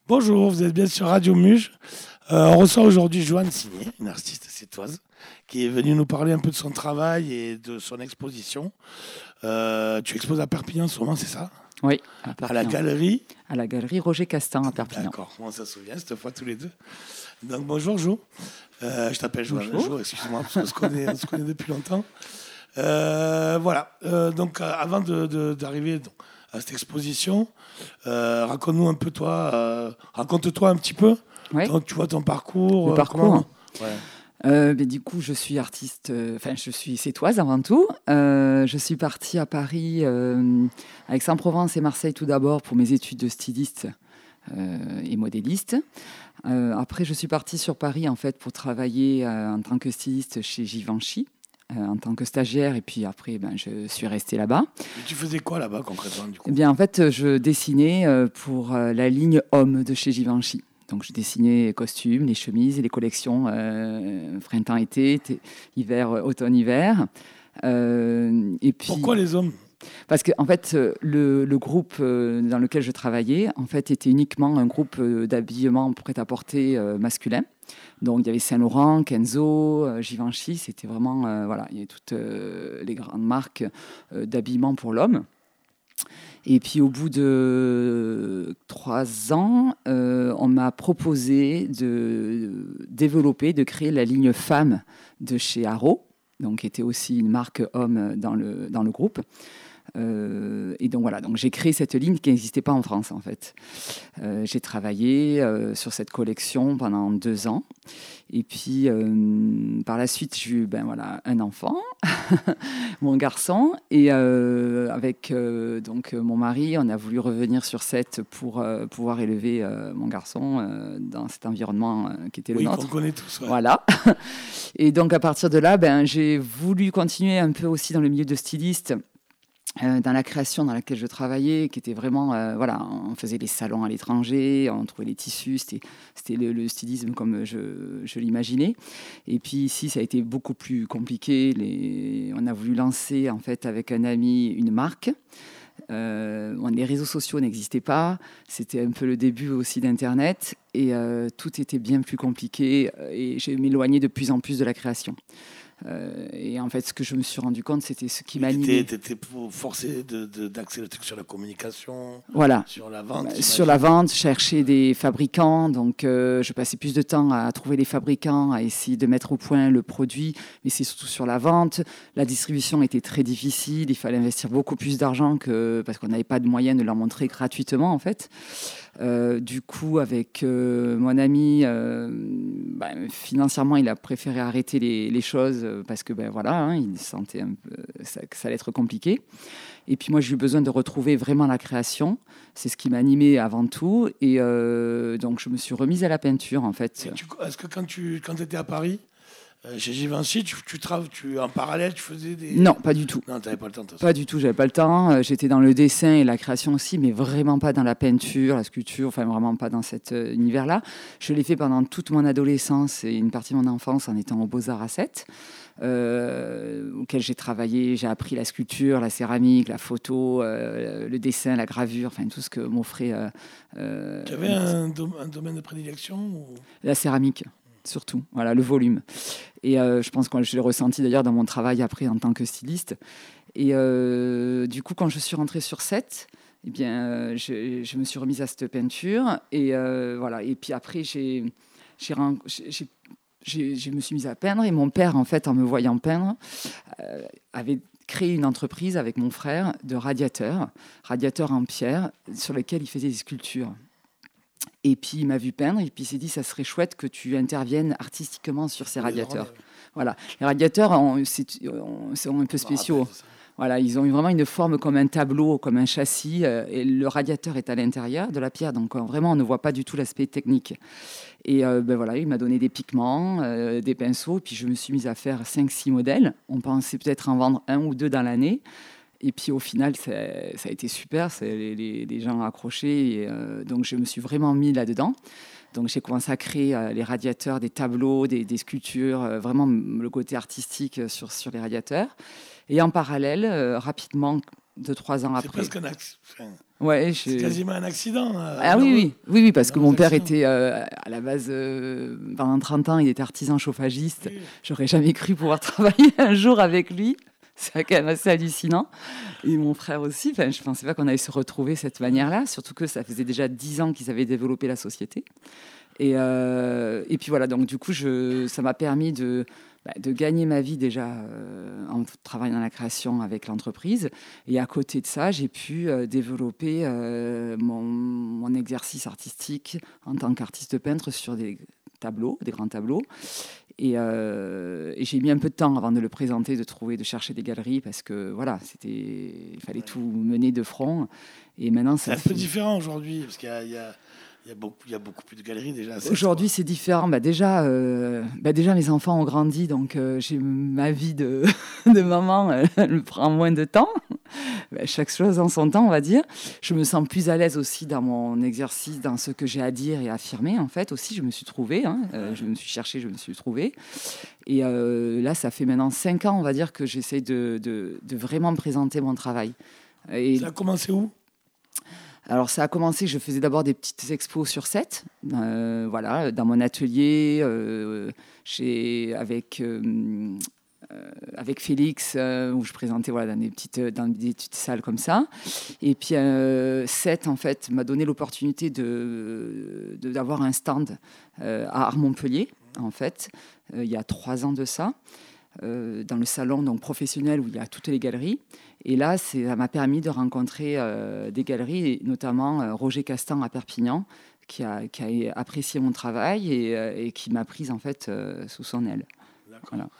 Bonjour, vous êtes bien sur Radio Muge. On reçoit aujourd'hui Joanne Signé, une artiste sétoise, qui est venue nous parler un peu de son travail et de son exposition. Tu exposes à Perpignan en ce moment, c'est ça? Oui, à la galerie. À la galerie Roger Castan à Perpignan. D'accord, on s'en souvient cette fois tous les deux. Donc bonjour Jo. Je t'appelle Joanne. Jo, excuse-moi, parce qu'on se connaît depuis longtemps. Voilà, donc avant d'arriver à cette exposition, raconte-nous un peu toi, raconte-toi un petit peu, donc, tu vois ton parcours. Le parcours. Ouais. Du coup, je suis artiste, je suis sétoise avant tout. Je suis partie à Paris, à Aix-en-Provence et Marseille tout d'abord pour mes études de styliste et modéliste. Après, je suis partie sur Paris en fait pour travailler en tant que styliste chez Givenchy. En tant que stagiaire, et puis après, je suis restée là-bas. Et tu faisais quoi là-bas concrètement du coup? Eh bien, en fait, je dessinais pour la ligne homme de chez Givenchy. Donc, je dessinais les costumes, les chemises et les collections printemps-été, hiver, automne-hiver. Et puis, pourquoi les hommes? Parce que en fait, le groupe dans lequel je travaillais en fait, était uniquement un groupe d'habillement prêt-à-porter masculin. Donc, il y avait Saint-Laurent, Kenzo, Givenchy. C'était vraiment, il y avait toutes les grandes marques d'habillement pour l'homme. Et puis, au bout de 3 ans, on m'a proposé de développer, de créer la ligne femme de chez Haro, donc qui était aussi une marque homme dans le groupe. Et donc voilà, donc j'ai créé cette ligne qui n'existait pas en France en fait. J'ai travaillé sur cette collection pendant 2 ans. Et puis par la suite, j'ai eu un enfant, mon garçon. Et avec mon mari, on a voulu revenir sur Sète pour pouvoir élever mon garçon dans cet environnement qui était le nôtre. Oui, qu'on connaît tous. Ouais. Voilà. Et donc à partir de là, j'ai voulu continuer un peu aussi dans le milieu de styliste. Dans la création dans laquelle je travaillais, qui était vraiment, on faisait les salons à l'étranger, on trouvait les tissus, c'était le stylisme comme je l'imaginais. Et puis ici, ça a été beaucoup plus compliqué. On a voulu lancer en fait avec un ami une marque. Les réseaux sociaux n'existaient pas, c'était un peu le début aussi d'Internet et tout était bien plus compliqué et je m'éloignais de plus en plus de la création. Et en fait, ce que je me suis rendu compte, c'était ce qui m'animait. Tu étais forcé d'axer le truc sur la communication, voilà. Sur la vente. Sur la vente, chercher des fabricants. Donc, je passais plus de temps à trouver les fabricants, à essayer de mettre au point le produit, mais c'est surtout sur la vente. La distribution était très difficile. Il fallait investir beaucoup plus d'argent parce qu'on n'avait pas de moyens de leur montrer gratuitement, en fait. Du coup, avec mon ami, financièrement, il a préféré arrêter les choses parce que il sentait un peu que ça allait être compliqué. Et puis moi, j'ai eu besoin de retrouver vraiment la création. C'est ce qui m'animait avant tout. Et donc, je me suis remise à la peinture, en fait. Est-ce que quand tu étais à Paris, chez Givenchy, en parallèle, tu faisais des... Non, pas du tout. Non, tu n'avais pas le temps. Pas du tout, j'avais pas le temps. J'étais dans le dessin et la création aussi, mais vraiment pas dans la peinture, la sculpture, enfin vraiment pas dans cet univers-là. Je l'ai fait pendant toute mon adolescence et une partie de mon enfance en étant au Beaux-Arts à Sète, auquel j'ai travaillé. J'ai appris la sculpture, la céramique, la photo, le dessin, la gravure, enfin tout ce que m'offrait... Tu avais un domaine de prédilection ou... La céramique. Surtout, voilà, le volume. Et je pense que je l'ai ressenti d'ailleurs dans mon travail après en tant que styliste. Et du coup, quand je suis rentrée sur Sète, eh bien, je me suis remise à cette peinture. Et voilà. Et puis après, je me suis mise à peindre. Et mon père, en fait, en me voyant peindre, avait créé une entreprise avec mon frère de radiateurs en pierre, sur lesquels il faisait des sculptures. Et puis, il m'a vu peindre, et puis il s'est dit, ça serait chouette que tu interviennes artistiquement sur ces radiateurs. Voilà. Les radiateurs sont un peu spéciaux. Voilà, ils ont vraiment une forme comme un tableau, comme un châssis, et le radiateur est à l'intérieur de la pierre, donc vraiment, on ne voit pas du tout l'aspect technique. Et il m'a donné des pigments, des pinceaux, puis je me suis mise à faire 5-6 modèles. On pensait peut-être en vendre 1 ou 2 dans l'année. Et puis au final, ça a été super, les gens ont accroché, et donc je me suis vraiment mis là-dedans. Donc j'ai commencé à créer les radiateurs, des tableaux, des sculptures, vraiment le côté artistique sur les radiateurs. Et en parallèle, rapidement, 2-3 ans après... C'est presque Ouais, C'est quasiment un accident. Oui, parce que mon père accident. était à la base, pendant 30 ans, il était artisan chauffagiste. Oui. J'aurais jamais cru pouvoir travailler un jour avec lui. C'est quand même assez hallucinant. Et mon frère aussi, je ne pensais pas qu'on allait se retrouver de cette manière-là, surtout que ça faisait déjà 10 ans qu'ils avaient développé la société. Et puis voilà, donc du coup, ça m'a permis de gagner ma vie déjà en travaillant dans la création avec l'entreprise. Et à côté de ça, j'ai pu développer mon exercice artistique en tant qu'artiste peintre sur des tableaux, des grands tableaux. Et j'ai mis un peu de temps avant de le présenter, de chercher des galeries, parce que voilà, il fallait tout mener de front. Et maintenant, c'est un peu différent aujourd'hui, parce qu'il y a beaucoup plus de galeries déjà. Aujourd'hui, c'est différent. Déjà, mes enfants ont grandi, donc j'ai ma vie de maman, elle prend moins de temps. Chaque chose en son temps, on va dire. Je me sens plus à l'aise aussi dans mon exercice, dans ce que j'ai à dire et à affirmer. En fait, aussi, je me suis trouvée. Je me suis cherchée, je me suis trouvée. Et là, ça fait maintenant 5 ans, on va dire, que j'essaie de vraiment présenter mon travail. Ça a commencé où ? Alors, ça a commencé, je faisais d'abord des petites expos sur 7, dans mon atelier, avec Félix, où je présentais dans des petites salles comme ça. Et puis, 7, en fait, m'a donné l'opportunité d'avoir un stand à Art-Montpellier, en fait, il y a 3 ans de ça. Dans le salon donc, professionnel où il y a toutes les galeries. Et là, ça m'a permis de rencontrer des galeries, et notamment Roger Castan à Perpignan, qui a apprécié mon travail et qui m'a prise en fait sous son aile. D'accord. Voilà.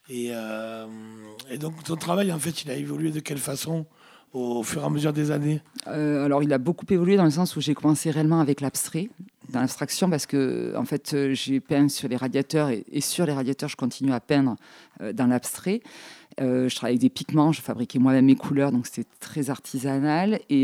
Et donc, ton travail, en fait, il a évolué de quelle façon au fur et à mesure des années ? Alors, il a beaucoup évolué dans le sens où j'ai commencé réellement avec l'abstrait, dans l'abstraction, parce que en fait, j'ai peint sur les radiateurs et sur les radiateurs, je continue à peindre dans l'abstrait. Je travaillais avec des pigments, je fabriquais moi-même mes couleurs, donc c'était très artisanal. Et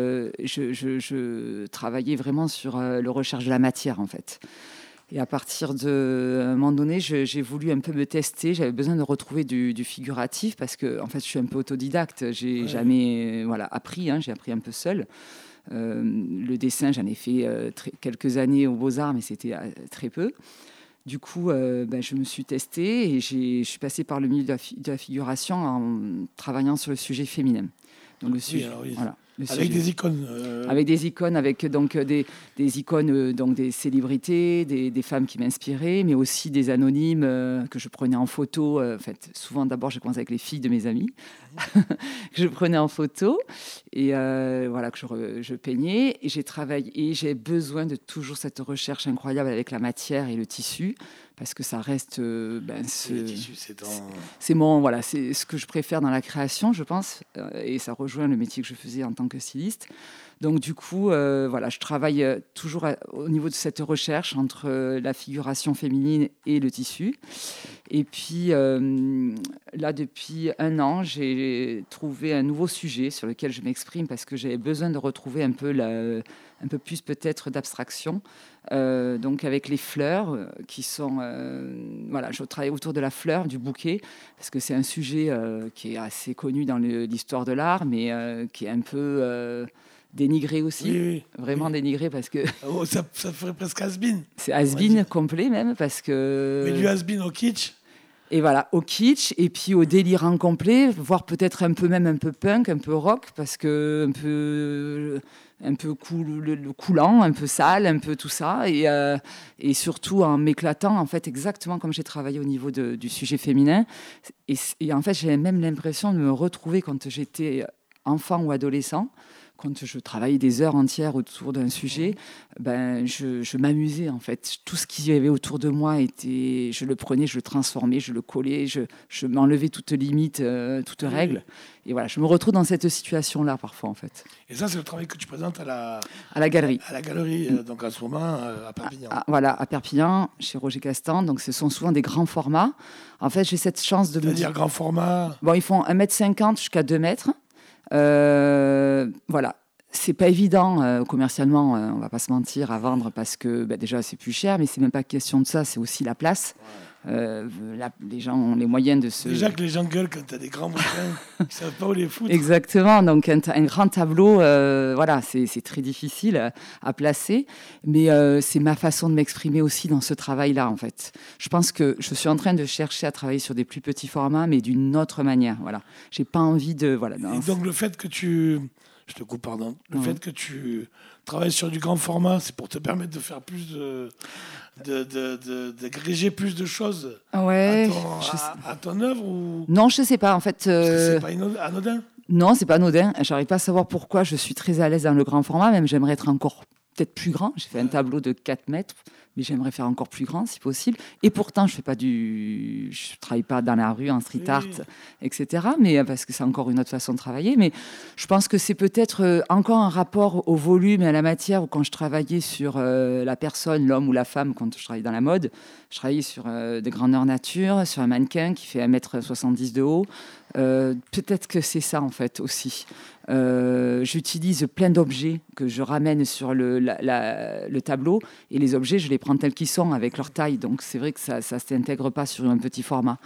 je travaillais vraiment sur la recherche de la matière, en fait. Et à partir d'un moment donné, j'ai voulu un peu me tester. J'avais besoin de retrouver du figuratif parce que, en fait, je suis un peu autodidacte. J'ai jamais appris. J'ai appris un peu seul. Le dessin, j'en ai fait quelques années aux Beaux-Arts, mais c'était très peu. Du coup, je me suis testée et je suis passée par le milieu de la figuration en travaillant sur le sujet féminin. Donc, le sujet, voilà. Avec des icônes. Avec des icônes, avec donc des icônes, donc des célébrités, des femmes qui m'inspiraient, mais aussi des anonymes que je prenais en photo. En fait, souvent, d'abord, je commençais avec les filles de mes amis, que je prenais en photo et que je peignais. Et j'ai travaillé, et j'ai besoin de toujours cette recherche incroyable avec la matière et le tissu. Parce que ça reste, c'est ce que je préfère dans la création, je pense, et ça rejoint le métier que je faisais en tant que styliste. Donc du coup, je travaille toujours au niveau de cette recherche entre la figuration féminine et le tissu. Et puis là, depuis 1 an, j'ai trouvé un nouveau sujet sur lequel je m'exprime parce que j'avais besoin de retrouver un peu plus peut-être d'abstraction. Donc avec les fleurs qui sont... je travaille autour de la fleur, du bouquet, parce que c'est un sujet qui est assez connu dans l'histoire de l'art, mais qui est un peu... dénigré aussi, vraiment dénigré parce que... ça ferait presque has-been. C'est has-been complet même parce que... Mais du has-been au kitsch. Et voilà, au kitsch et puis au délirant complet, voire peut-être un peu punk, un peu rock, parce que un peu coulant, un peu sale, un peu tout ça, et surtout en m'éclatant, en fait, exactement comme j'ai travaillé au niveau du sujet féminin. Et en fait, j'ai même l'impression de me retrouver quand j'étais enfant ou adolescent. Quand je travaillais des heures entières autour d'un sujet, je m'amusais en fait. Tout ce qu'il y avait autour de moi, je le prenais, je le transformais, je le collais, je m'enlevais toute limite, toute règle. Et voilà, je me retrouve dans cette situation-là parfois en fait. Et ça, c'est le travail que tu présentes à la galerie. À la galerie, donc en ce moment, à Perpignan. À Perpignan, chez Roger Castan. Donc ce sont souvent des grands formats. En fait, j'ai cette chance de... C'est-à-dire grand format ? Bon, ils font 1,50 m jusqu'à 2 mètres. C'est pas évident commercialement, on va pas se mentir, à vendre parce que déjà c'est plus cher, mais c'est même pas question de ça, c'est aussi la place. Les gens ont les moyens de se... Déjà que les gens gueulent quand tu as des grands bouquins, ils savent pas où les foutre. Exactement, donc un grand tableau, voilà, c'est très difficile à placer, mais c'est ma façon de m'exprimer aussi dans ce travail-là, en fait. Je pense que je suis en train de chercher à travailler sur des plus petits formats, mais d'une autre manière, voilà. J'ai pas envie de... Voilà, Et donc le fait que tu... Je te coupe, pardon. Le fait que tu travailles sur du grand format, c'est pour te permettre de faire plus d'agréger plus de choses à ton œuvre ou... Non, je sais pas. En fait, c'est pas anodin. Non, c'est pas anodin. J'arrive pas à savoir pourquoi je suis très à l'aise dans le grand format. Même j'aimerais être encore peut-être plus grand. J'ai fait un tableau de 4 mètres, mais j'aimerais faire encore plus grand si possible. Et pourtant, je travaille pas dans la rue en street art, etc. Mais parce que c'est encore une autre façon de travailler. Mais je pense que c'est peut-être encore un rapport au volume et à la matière. Où quand je travaillais sur la personne, l'homme ou la femme, quand je travaillais dans la mode, je travaillais sur des grandeurs nature, sur un mannequin qui fait 1,70 m de haut. Peut-être que c'est ça en fait aussi. J'utilise plein d'objets que je ramène sur le tableau et les objets je les prends tels qu'ils sont avec leur taille, donc c'est vrai que ça s'intègre pas sur un petit format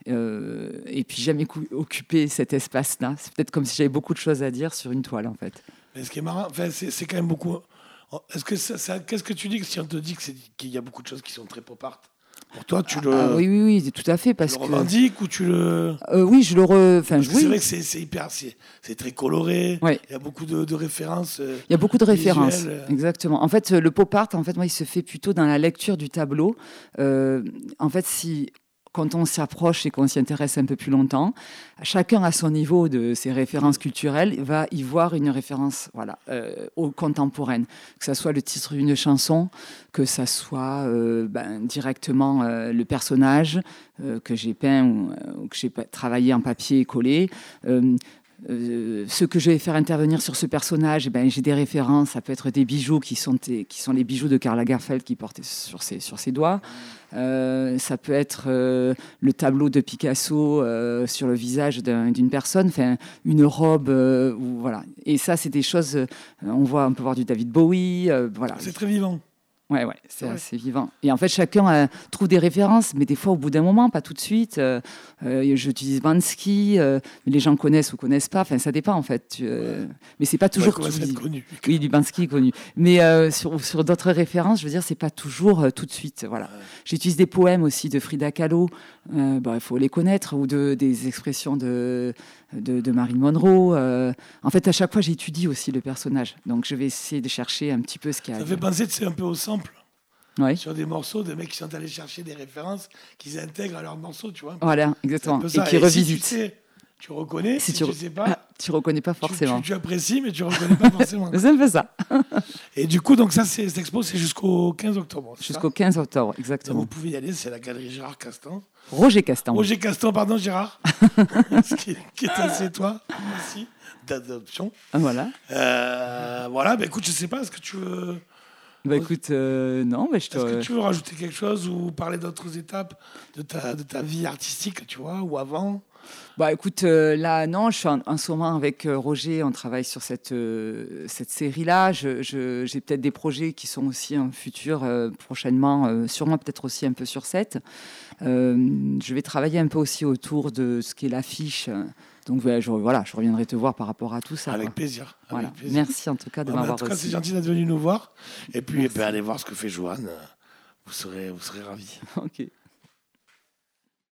et puis j'aime occuper cet espace-là. C'est peut-être comme si j'avais beaucoup de choses à dire sur une toile en fait. Mais ce qui est marrant, enfin, c'est quand même beaucoup. Est-ce que qu'est-ce que tu dis si on te dit qu'il y a beaucoup de choses qui sont très pop art? Pour toi, tu le... Oui, tout à fait. Parce tu le revendiques ou tu le... Oui, je le C'est vrai que c'est hyper... C'est très coloré. Ouais. Il y a beaucoup de références. Il y a beaucoup de références, visuelles. exactement. En fait, le pop art, en fait, moi, il se fait plutôt dans la lecture du tableau. En fait, quand on s'approche et qu'on s'y intéresse un peu plus longtemps, chacun à son niveau de ses références culturelles va y voir une référence contemporaine. Que ça soit le titre d'une chanson, que ça soit directement le personnage que j'ai peint ou que j'ai travaillé en papier et collé. Ce que je vais faire intervenir sur ce personnage, j'ai des références. Ça peut être des bijoux qui sont les bijoux de Karl Lagerfeld qui portait sur ses doigts. Ça peut être le tableau de Picasso sur le visage d'une personne, une robe, voilà. Et ça, c'est des choses. On peut voir du David Bowie, voilà. C'est très vivant. Ouais, c'est assez vivant. Et en fait, chacun trouve des références, mais des fois, au bout d'un moment, pas tout de suite. J'utilise Banksy, mais les gens connaissent ou connaissent pas. Enfin, ça dépend, en fait. Mais c'est pas toujours... connu. Oui, du Banksy connu. Mais sur d'autres références, je veux dire, c'est pas toujours tout de suite. Voilà. Ouais. J'utilise des poèmes aussi de Frida Kahlo. Il faut les connaître. Ou des expressions de Marilyn Monroe. En fait, à chaque fois, j'étudie aussi le personnage. Donc, je vais essayer de chercher un petit peu ce qu'il y a. Ça fait penser, c'est un peu au sample. Ouais. Sur des morceaux, des mecs qui sont allés chercher des références qu'ils intègrent à leurs morceaux, tu vois. Voilà, exactement. Et qui revisitent. Si tu sais, tu reconnais. Si tu sais pas, tu reconnais pas forcément. Tu apprécies, mais tu reconnais pas forcément. C'est un peu ça. Et du coup, donc cette expo, c'est jusqu'au 15 octobre. Jusqu'au 15 octobre, exactement. Donc vous pouvez y aller, c'est la galerie Gérard Castan. Roger Castan, pardon, Gérard. qui est assez toi aussi, d'adoption. Voilà. Voilà, écoute, je sais pas, est-ce que tu veux... écoute, non, mais Est-ce que tu veux rajouter quelque chose ou parler d'autres étapes de ta vie artistique, tu vois, ou avant? Écoute, là, non, je suis en ce moment avec Roger, on travaille sur cette série-là. J'ai peut-être des projets qui sont aussi en futur, prochainement, sûrement peut-être aussi un peu sur cette. Je vais travailler un peu aussi autour de ce qu'est l'affiche. Donc je reviendrai te voir par rapport à tout ça. Avec plaisir. Voilà. Merci en tout cas de m'avoir reçu. En tout cas, c'est gentil d'être venu nous voir. Et puis, allez voir ce que fait Joanne. Vous serez ravis. Ok.